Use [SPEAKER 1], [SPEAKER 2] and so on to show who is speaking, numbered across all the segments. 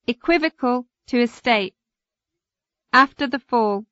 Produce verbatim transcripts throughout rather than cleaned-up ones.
[SPEAKER 1] Equivocal to estate. After the fall.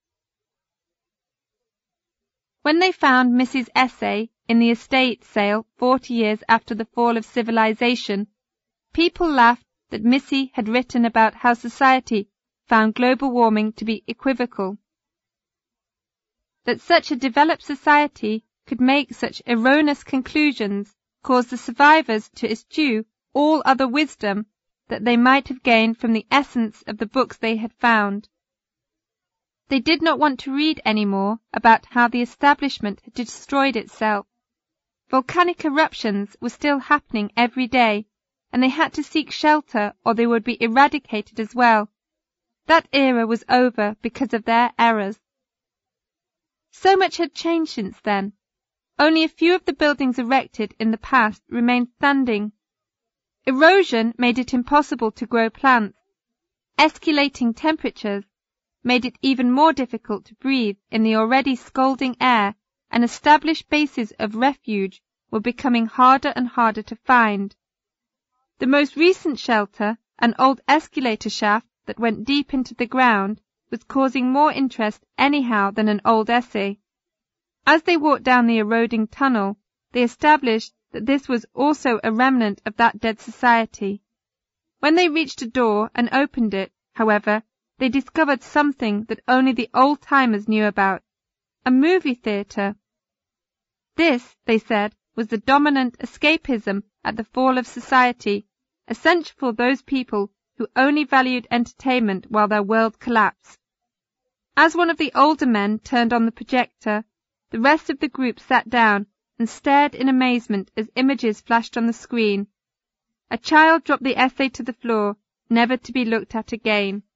[SPEAKER 1] When they found Missus Essay in the estate sale forty years after the fall of civilization, people laughed that Missy had written about how society found global warming to be equivocal. That such a developed society could make such erroneous conclusions caused the survivors to eschew all other wisdom that they might have gained from the essence of the books they had found. They did not want to read any more about how the establishment had destroyed itself. Volcanic eruptions were still happening every day, and they had to seek shelter or they would be eradicated as well. That era was over because of their errors. So much had changed since then. Only a few of the buildings erected in the past remained standing. Erosion made it impossible to grow plants. Escalating temperatures made it even more difficult to breathe in the already scalding air, and established bases of refuge were becoming harder and harder to find. The most recent shelter, an old escalator shaft that went deep into the ground, was causing more interest anyhow than an old essay. As they walked down the eroding tunnel, they established that this was also a remnant of that dead society. When they reached a door and opened it, however, they discovered something that only the old-timers knew about, a movie theatre. This, they said, was the dominant escapism at the fall of society, essential for those people who only valued entertainment while their world collapsed. As one of the older men turned on the projector, the rest of the group sat down and stared in amazement as images flashed on the screen. A child dropped the essay to the floor, never to be looked at again.